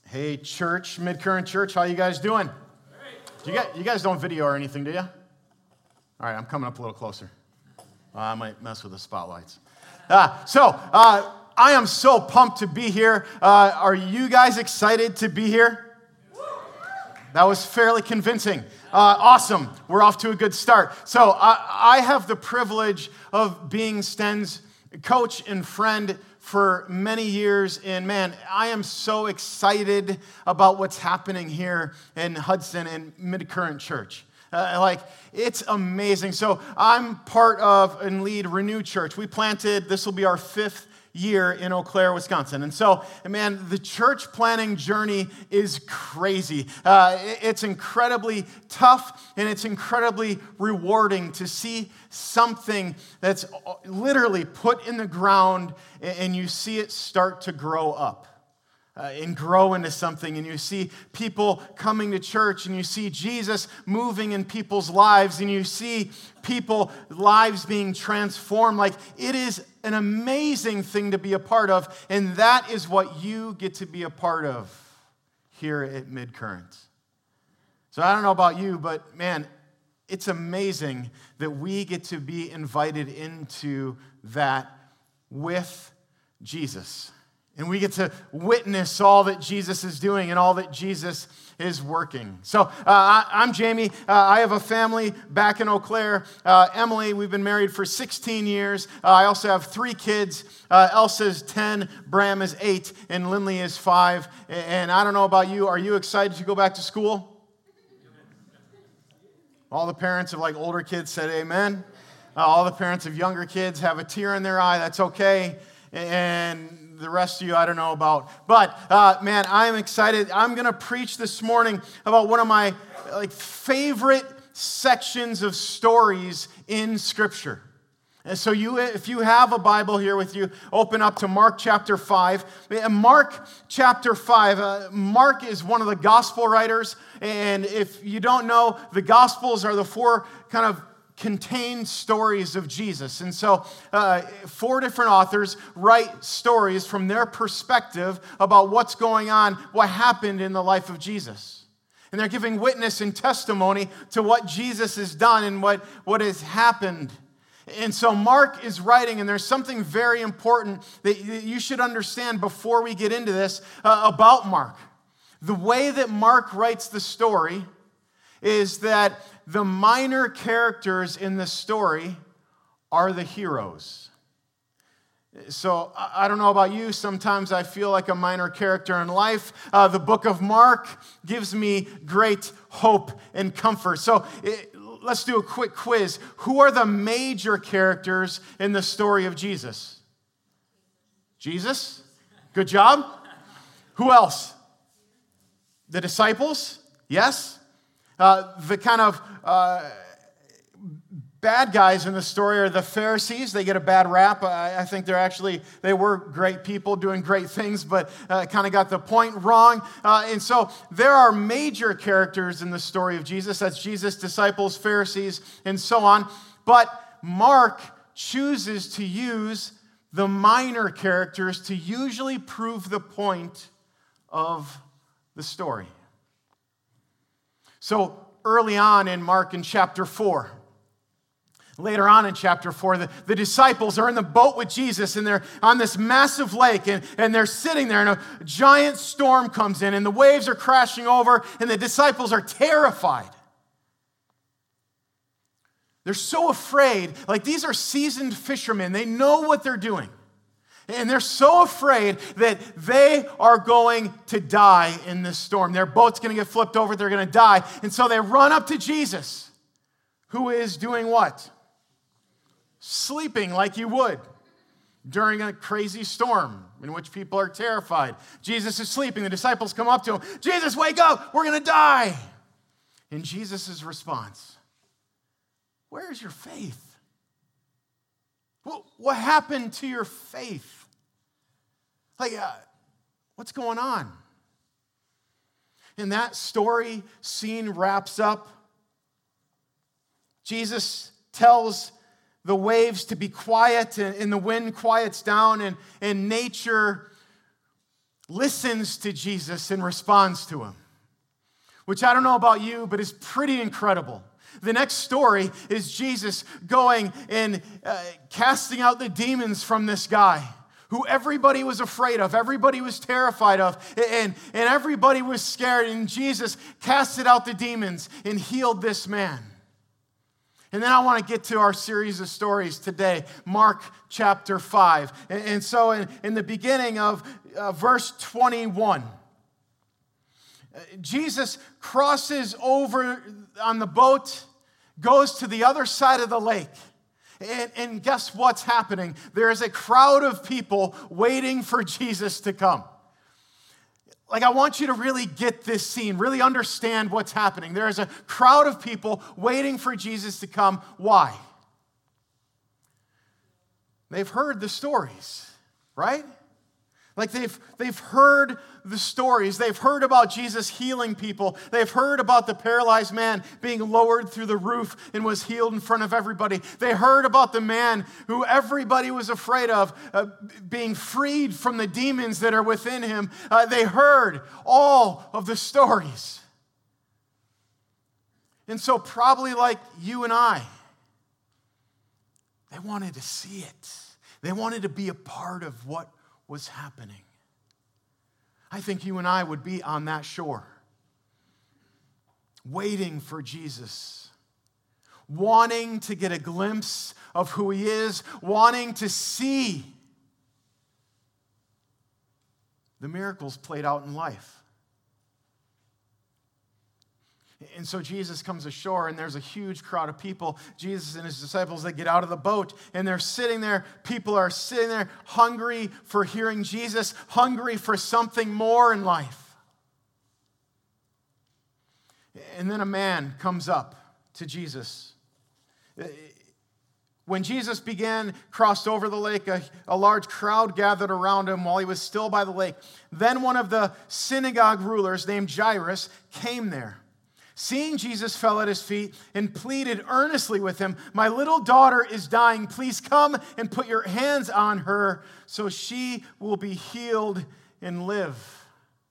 Hey, church, Mid-Current Church, how you guys doing? You guys don't video or anything, do you? All right, I'm coming up a little closer. I might mess with the spotlights. I am so pumped to be here. Are you guys excited to be here? That was fairly convincing. Awesome. We're off to a good start. So I have the privilege of being Sten's coach and friend for many years, and man, I am so excited about what's happening here in Hudson and Mid-Current Church. It's amazing. So I'm part of and lead Renew Church. We planted, this will be our 5th year in Eau Claire, Wisconsin. And so, man, the church planning journey is crazy. It's incredibly tough, and it's incredibly rewarding to see something that's literally put in the ground, and you see it start to grow up. And grow into something, and you see people coming to church, and you see Jesus moving in people's lives, and you see people's lives being transformed. Like, it is an amazing thing to be a part of, and that is what you get to be a part of here at Mid-Current. So I don't know about you, but man, it's amazing that we get to be invited into that with Jesus. And we get to witness all that Jesus is doing and all that Jesus is working. So I'm Jamie. I have a family back in Eau Claire. Emily, we've been married for 16 years. I also have 3 kids. Elsa's 10, Bram is 8, and Lindley is 5. And I don't know about you. Are you excited to go back to school? All the parents of older kids said amen. All the parents of younger kids have a tear in their eye. That's okay. And the rest of you, I don't know about. But, man, I'm excited. I'm going to preach this morning about one of my favorite sections of stories in Scripture. And so if you have a Bible here with you, open up to Mark chapter 5. Mark chapter 5, Mark is one of the gospel writers. And if you don't know, the Gospels are the 4 kind of contain stories of Jesus. And so 4 different authors write stories from their perspective about what's going on, what happened in the life of Jesus. And they're giving witness and testimony to what Jesus has done and what has happened. And so Mark is writing, and there's something very important that you should understand before we get into this about Mark. The way that Mark writes the story is that the minor characters in the story are the heroes. So I don't know about you, sometimes I feel like a minor character in life. The book of Mark gives me great hope and comfort. So let's do a quick quiz. Who are the major characters in the story of Jesus? Jesus? Good job. Who else? The disciples? Yes. The kind of bad guys in the story are the Pharisees. They get a bad rap. I think they were great people doing great things, but kind of got the point wrong. And so there are major characters in the story of Jesus. That's Jesus, disciples, Pharisees, and so on. But Mark chooses to use the minor characters to usually prove the point of the story. So early on in Mark in chapter 4, later on in chapter 4, the disciples are in the boat with Jesus, and they're on this massive lake, and they're sitting there, and a giant storm comes in, and the waves are crashing over, and the disciples are terrified. They're so afraid. These are seasoned fishermen. They know what they're doing. And they're so afraid that they are going to die in this storm. Their boat's going to get flipped over. They're going to die. And so they run up to Jesus, who is doing what? Sleeping like you would during a crazy storm in which people are terrified. Jesus is sleeping. The disciples come up to him. Jesus, wake up. We're going to die. And Jesus' response, where's your faith? What happened to your faith? What's going on? And that story scene wraps up. Jesus tells the waves to be quiet, and the wind quiets down, and nature listens to Jesus and responds to him, which I don't know about you, but is pretty incredible. The next story is Jesus going and casting out the demons from this guy who everybody was afraid of, everybody was terrified of, and everybody was scared. And Jesus casted out the demons and healed this man. And then I want to get to our series of stories today, Mark chapter 5. And so in the beginning of verse 21, Jesus crosses over on the boat, goes to the other side of the lake. And guess what's happening? There is a crowd of people waiting for Jesus to come. Like, I want you to really get this scene, really understand what's happening. There is a crowd of people waiting for Jesus to come. Why? They've heard the stories, right? Like they've heard the stories. They've heard about Jesus healing people. They've heard about the paralyzed man being lowered through the roof and was healed in front of everybody. They heard about the man who everybody was afraid of being freed from the demons that are within him. They heard all of the stories. And so probably like you and I, they wanted to see it. They wanted to be a part of what was happening. I think you and I would be on that shore, waiting for Jesus, wanting to get a glimpse of who he is, wanting to see the miracles played out in life. And so Jesus comes ashore, and there's a huge crowd of people. Jesus and his disciples, they get out of the boat, and they're sitting there. People are sitting there hungry for hearing Jesus, hungry for something more in life. And then a man comes up to Jesus. When Jesus crossed over the lake, a large crowd gathered around him while he was still by the lake. Then one of the synagogue rulers named Jairus came there. Seeing Jesus, fell at his feet and pleaded earnestly with him, "My little daughter is dying. Please come and put your hands on her so she will be healed and live."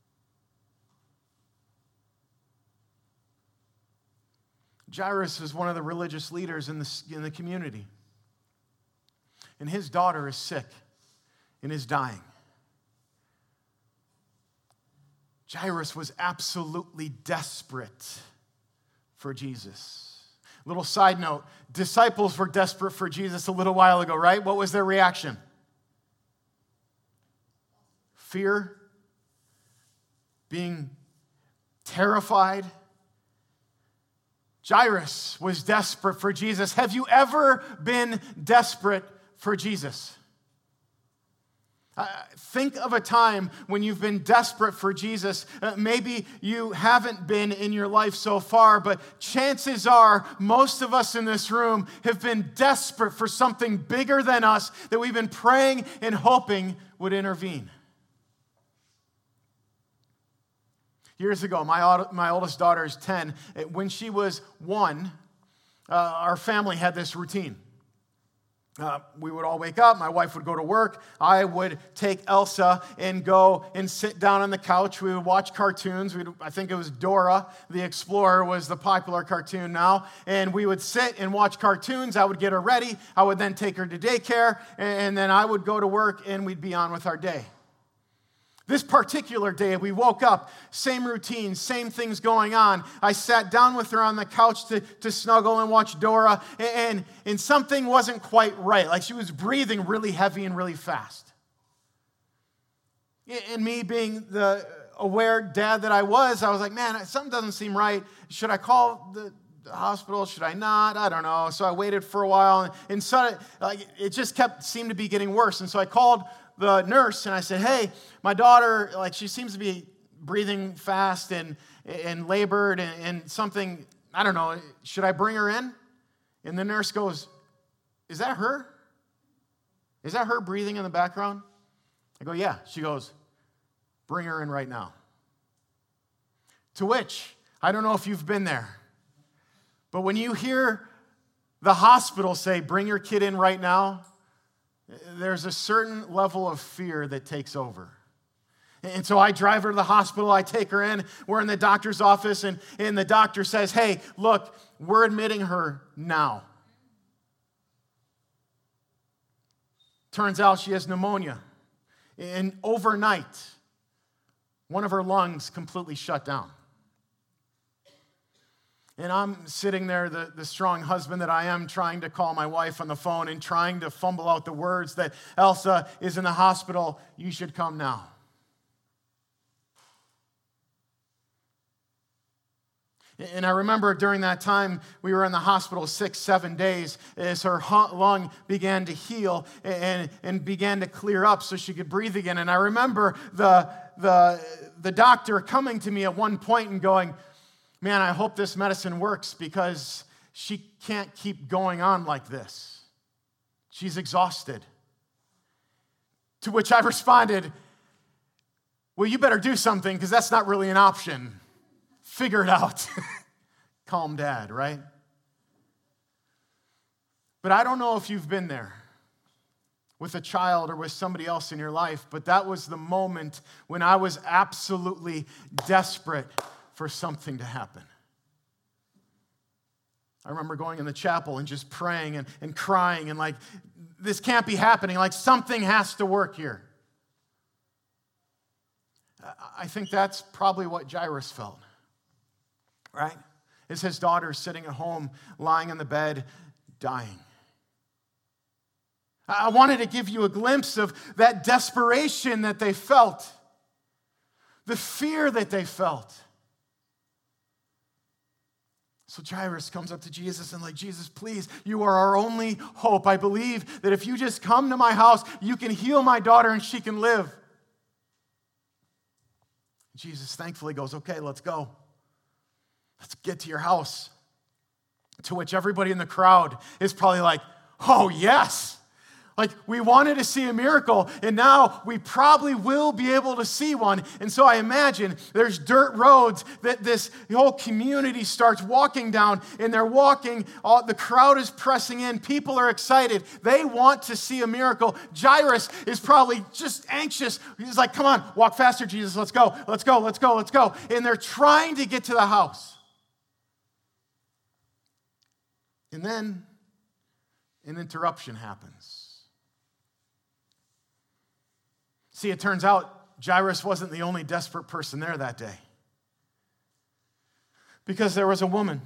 Jairus is one of the religious leaders in the community. And his daughter is sick and is dying. Jairus was absolutely desperate for Jesus. Little side note, disciples were desperate for Jesus a little while ago, right? What was their reaction? Fear, being terrified. Jairus was desperate for Jesus. Have you ever been desperate for Jesus? Think of a time when you've been desperate for Jesus. Maybe you haven't been in your life so far, but chances are most of us in this room have been desperate for something bigger than us that we've been praying and hoping would intervene. Years ago, my oldest daughter is 10. When she was 1, our family had this routine. We would all wake up. My wife would go to work. I would take Elsa and go and sit down on the couch. We would watch cartoons. I think it was Dora the Explorer was the popular cartoon now. And we would sit and watch cartoons. I would get her ready. I would then take her to daycare. And then I would go to work and we'd be on with our day. This particular day, we woke up, same routine, same things going on. I sat down with her on the couch to snuggle and watch Dora, and something wasn't quite right. Like she was breathing really heavy and really fast. And me being the aware dad that I was like, man, something doesn't seem right. Should I call the hospital? Should I not? I don't know. So I waited for a while, and suddenly, it just seemed to be getting worse. And so I called the nurse, and I said, hey, my daughter, she seems to be breathing fast and labored and something, I don't know, should I bring her in? And the nurse goes, is that her? Is that her breathing in the background? I go, yeah. She goes, bring her in right now. To which, I don't know if you've been there, but when you hear the hospital say, bring your kid in right now, there's a certain level of fear that takes over. And so I drive her to the hospital. I take her in. We're in the doctor's office, and the doctor says, hey, look, we're admitting her now. Turns out she has pneumonia. And overnight, one of her lungs completely shut down. And I'm sitting there, the strong husband that I am, trying to call my wife on the phone and trying to fumble out the words that Elsa is in the hospital. You should come now. And I remember during that time, we were in the hospital 6-7 days as her lung began to heal and began to clear up so she could breathe again. And I remember the doctor coming to me at one point and going, man, I hope this medicine works because she can't keep going on like this. She's exhausted. To which I responded, well, you better do something because that's not really an option. Figure it out. Calm dad, right? But I don't know if you've been there with a child or with somebody else in your life, but that was the moment when I was absolutely desperate for something to happen. I remember going in the chapel and just praying and crying and like, this can't be happening. Like something has to work here. I think that's probably what Jairus felt. Right? Is his daughter sitting at home, lying in the bed, dying. I wanted to give you a glimpse of that desperation that they felt, the fear that they felt. So Jairus comes up to Jesus and like, Jesus, please, you are our only hope. I believe that if you just come to my house, you can heal my daughter and she can live. Jesus thankfully goes, okay, let's go. Let's get to your house. To which everybody in the crowd is probably like, oh, yes. Like, we wanted to see a miracle, and now we probably will be able to see one. And so I imagine there's dirt roads that this whole community starts walking down, and they're walking. The crowd is pressing in. People are excited. They want to see a miracle. Jairus is probably just anxious. He's like, come on, walk faster, Jesus. Let's go, let's go, let's go, let's go. And they're trying to get to the house. And then an interruption happens. See, it turns out Jairus wasn't the only desperate person there that day. Because there was a woman.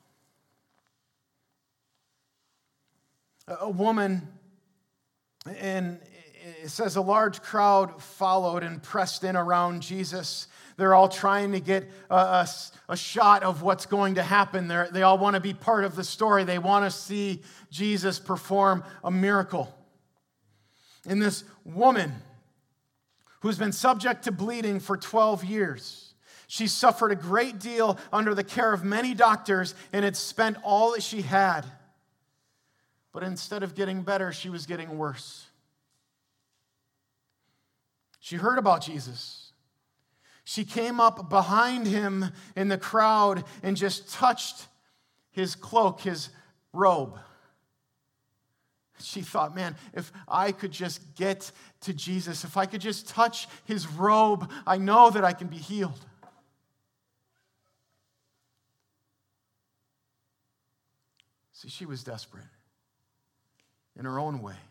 A woman, and it says a large crowd followed and pressed in around Jesus. They're all trying to get a shot of what's going to happen. They all want to be part of the story. They want to see Jesus perform a miracle. And this woman, who's been subject to bleeding for 12 years, she suffered a great deal under the care of many doctors and had spent all that she had. But instead of getting better, she was getting worse. She heard about Jesus. She came up behind him in the crowd and just touched his cloak, his robe. She thought, man, if I could just get to Jesus, if I could just touch his robe, I know that I can be healed. See, she was desperate in her own way.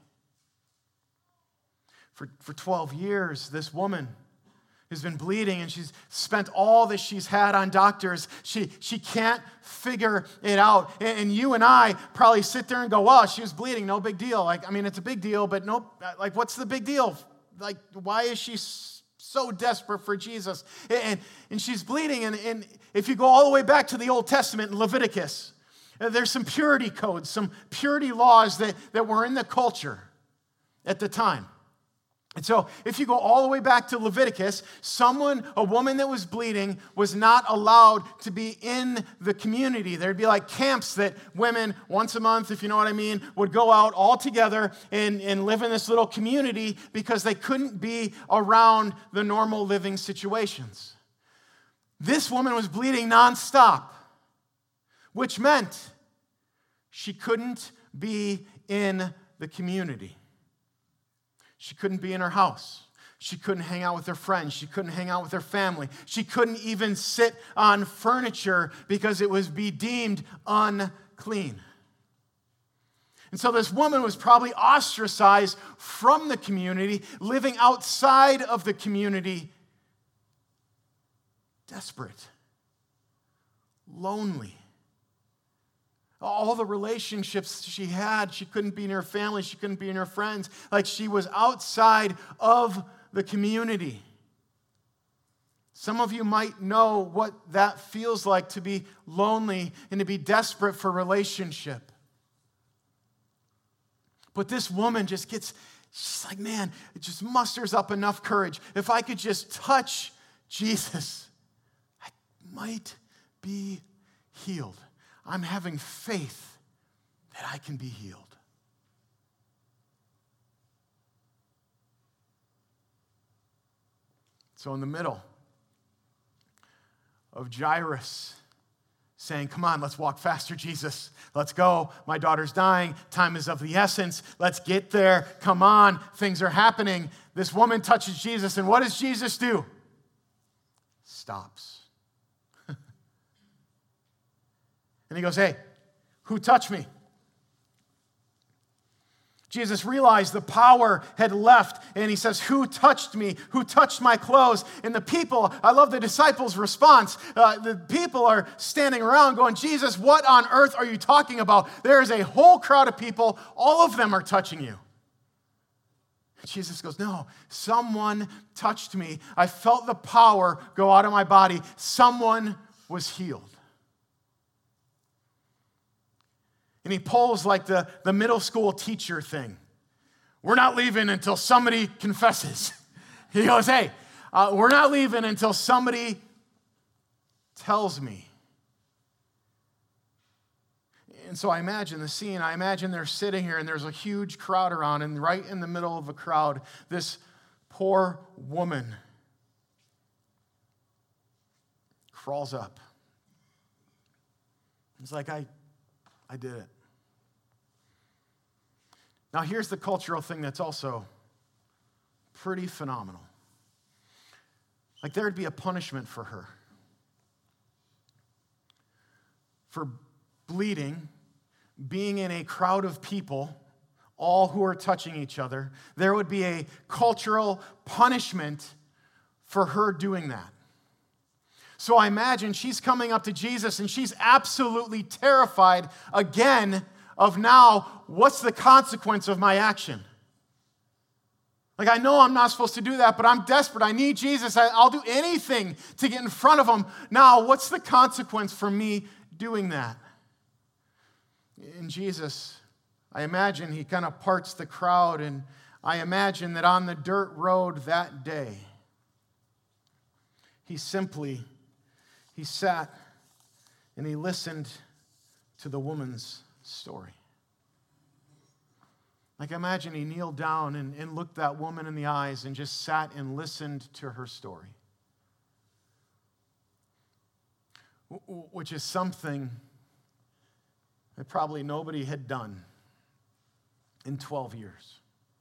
For 12 years, this woman who's been bleeding and she's spent all that she's had on doctors. She can't figure it out. And you and I probably sit there and go, well, she was bleeding, no big deal. Like, I mean, it's a big deal, but no, like, what's the big deal? Like, why is she so desperate for Jesus? And she's bleeding. And if you go all the way back to the Old Testament in Leviticus, there's some purity codes, some purity laws that were in the culture at the time. And so if you go all the way back to Leviticus, a woman that was bleeding was not allowed to be in the community. There'd be like camps that women, once a month, if you know what I mean, would go out all together and live in this little community because they couldn't be around the normal living situations. This woman was bleeding nonstop, which meant she couldn't be in the community. She couldn't be in her house. She couldn't hang out with her friends. She couldn't hang out with her family. She couldn't even sit on furniture because it was be deemed unclean. And so this woman was probably ostracized from the community, living outside of the community, desperate, lonely. All the relationships she had, she couldn't be in her family, she couldn't be in her friends. Like she was outside of the community. Some of you might know what that feels like to be lonely and to be desperate for relationship. But this woman she's like, man, it just musters up enough courage. If I could just touch Jesus, I might be healed. I'm having faith that I can be healed. So in the middle of Jairus saying, come on, let's walk faster, Jesus. Let's go. My daughter's dying. Time is of the essence. Let's get there. Come on. Things are happening. This woman touches Jesus, and what does Jesus do? Stops. And he goes, hey, who touched me? Jesus realized the power had left, and he says, who touched me? Who touched my clothes? And the people, I love the disciples' response. The people are standing around going, Jesus, what on earth are you talking about? There is a whole crowd of people. All of them are touching you. And Jesus goes, no, someone touched me. I felt the power go out of my body. Someone was healed. And he pulls like the middle school teacher thing. We're not leaving until somebody confesses. He goes, hey, we're not leaving until somebody tells me. And so I imagine the scene. I imagine they're sitting here and there's a huge crowd around, and right in the middle of a crowd, this poor woman crawls up. It's like, I did it. Now, here's the cultural thing that's also pretty phenomenal. Like, there'd be a punishment for her. For bleeding, being in a crowd of people, all who are touching each other, there would be a cultural punishment for her doing that. So I imagine she's coming up to Jesus and she's absolutely terrified again of now, what's the consequence of my action? Like, I know I'm not supposed to do that, but I'm desperate. I need Jesus. I'll do anything to get in front of him. Now, what's the consequence for me doing that? And Jesus, I imagine he kind of parts the crowd, and I imagine that on the dirt road that day, he sat and he listened to the woman's story. Like, imagine he kneeled down and looked that woman in the eyes and just sat and listened to her story. Which is something that probably nobody had done in 12 years.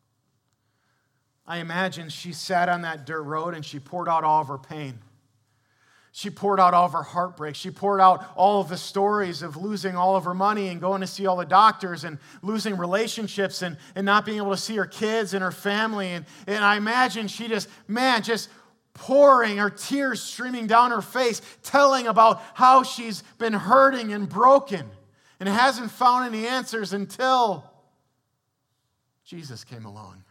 I imagine she sat on that dirt road and she poured out all of her pain. She poured out all of her heartbreak. She poured out all of the stories of losing all of her money and going to see all the doctors and losing relationships and not being able to see her kids and her family. And I imagine she just pouring her tears streaming down her face, telling about how she's been hurting and broken and hasn't found any answers until Jesus came along.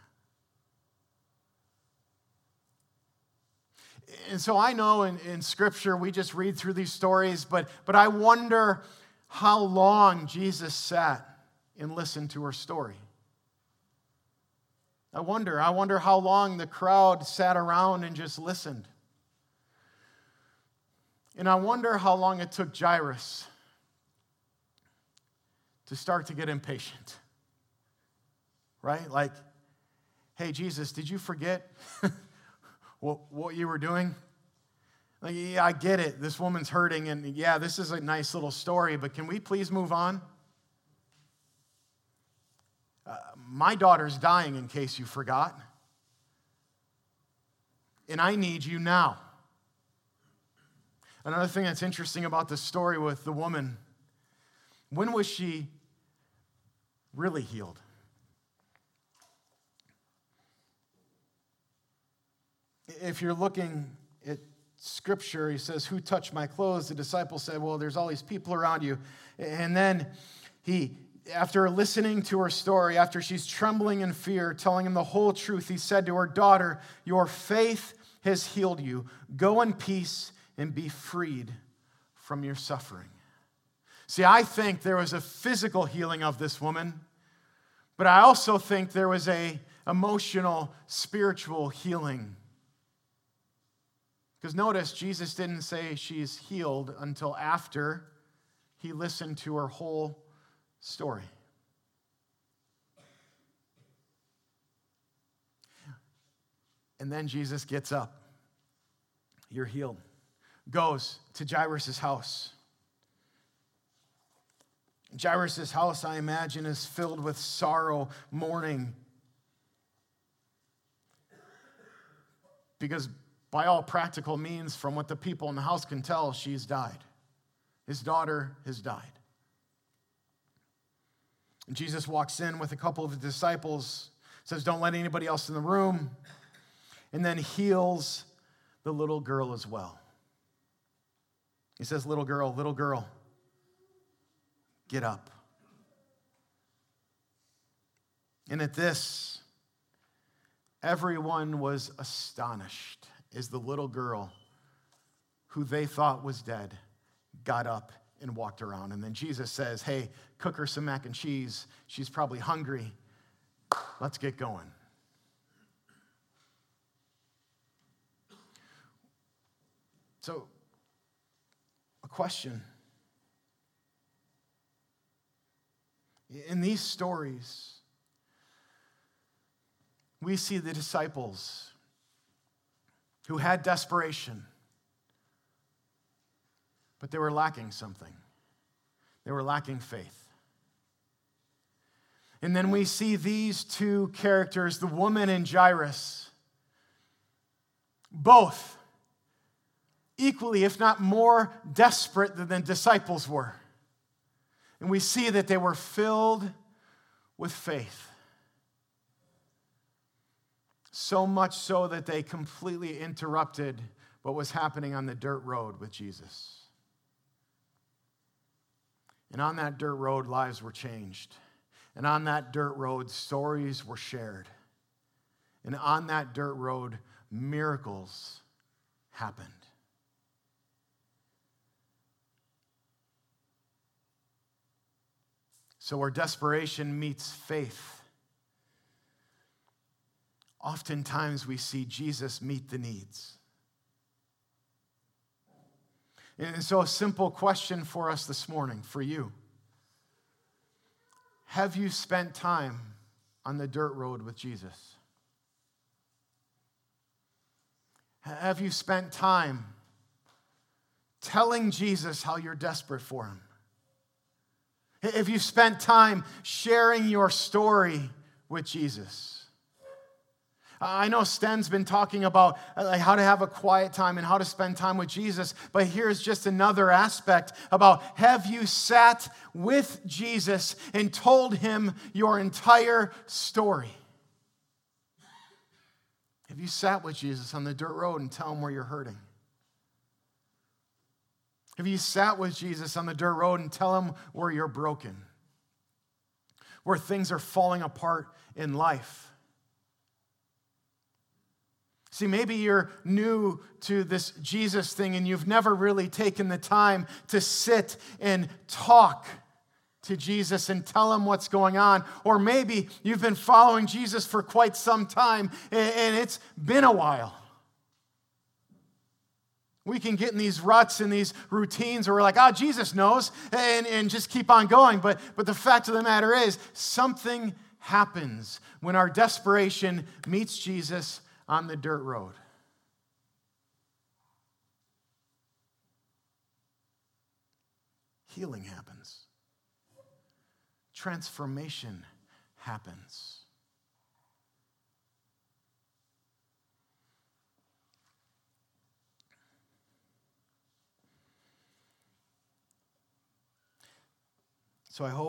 And so I know in Scripture we just read through these stories, but I wonder how long Jesus sat and listened to her story. I wonder how long the crowd sat around and just listened. And I wonder how long it took Jairus to start to get impatient. Right? Like, hey, Jesus, did you forget what you were doing? Like, yeah, I get it. This woman's hurting, and yeah, this is a nice little story, but can we please move on? My daughter's dying, in case you forgot. and I need you now. Another thing that's interesting about this story with the woman, when was she really healed? If you're looking at Scripture, he says, "Who touched my clothes?" The disciples said, "Well, there's all these people around you." And then after listening to her story, after she's trembling in fear, telling him the whole truth, he said to her, "Daughter, your faith has healed you. Go in peace and be freed from your suffering." See, I think there was a physical healing of this woman, but I also think there was a emotional, spiritual healing. Because notice, Jesus didn't say she's healed until after he listened to her whole story. And then Jesus gets up. You're healed. Goes to Jairus' house. Jairus' house, I imagine, is filled with sorrow, mourning. Because by all practical means, from what the people in the house can tell, she's died. His daughter has died. And Jesus walks in with a couple of his disciples, says, "Don't let anybody else in the room," and then heals the little girl as well. He says, little girl, get up." And at this, everyone was astonished as the little girl, who they thought was dead, got up and walked around. And then Jesus says, "Hey, cook her some mac and cheese. She's probably hungry. Let's get going." So, a question. In these stories, we see the disciples who had desperation, but they were lacking something. They were lacking faith. And then we see these two characters, the woman and Jairus, both equally, if not more, desperate than the disciples were. And we see that they were filled with faith. So much so that they completely interrupted what was happening on the dirt road with Jesus. And on that dirt road, lives were changed. And on that dirt road, stories were shared. And on that dirt road, miracles happened. So where desperation meets faith, oftentimes we see Jesus meet the needs. And so a simple question for us this morning, for you. Have you spent time on the dirt road with Jesus? Have you spent time telling Jesus how you're desperate for him? Have you spent time sharing your story with Jesus? I know Sten's been talking about how to have a quiet time and how to spend time with Jesus, but here's just another aspect about, have you sat with Jesus and told him your entire story? Have you sat with Jesus on the dirt road and tell him where you're hurting? Have you sat with Jesus on the dirt road and tell him where you're broken? Where things are falling apart in life? See, maybe you're new to this Jesus thing and you've never really taken the time to sit and talk to Jesus and tell him what's going on. Or maybe you've been following Jesus for quite some time and it's been a while. We can get in these ruts and these routines where we're like, Jesus knows, and just keep on going. But the fact of the matter is, something happens when our desperation meets Jesus on the dirt road. Healing happens. Transformation happens. So I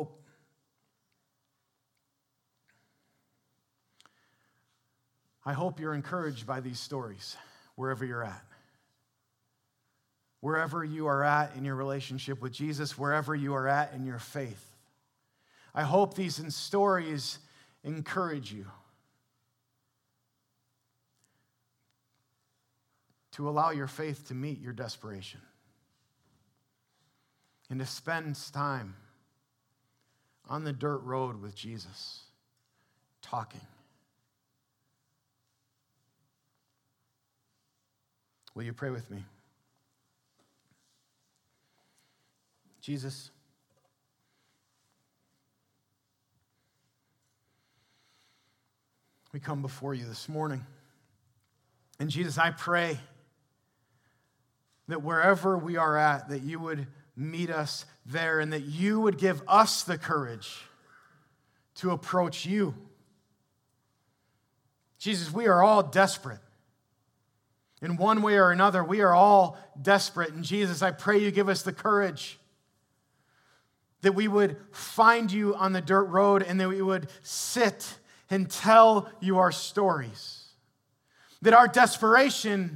hope you're encouraged by these stories, wherever you're at. Wherever you are at in your relationship with Jesus, wherever you are at in your faith. I hope these stories encourage you to allow your faith to meet your desperation and to spend time on the dirt road with Jesus, talking. Will you pray with me? Jesus, we come before you this morning. And Jesus, I pray that wherever we are at, that you would meet us there and that you would give us the courage to approach you. Jesus, we are all desperate. In one way or another, we are all desperate. And Jesus, I pray you give us the courage that we would find you on the dirt road and that we would sit and tell you our stories. That our desperation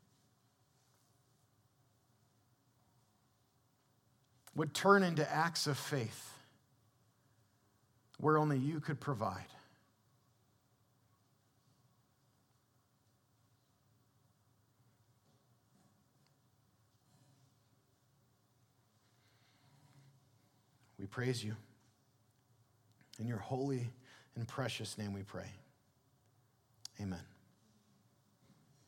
would turn into acts of faith where only you could provide. We praise you. In your holy and precious name we pray. Amen.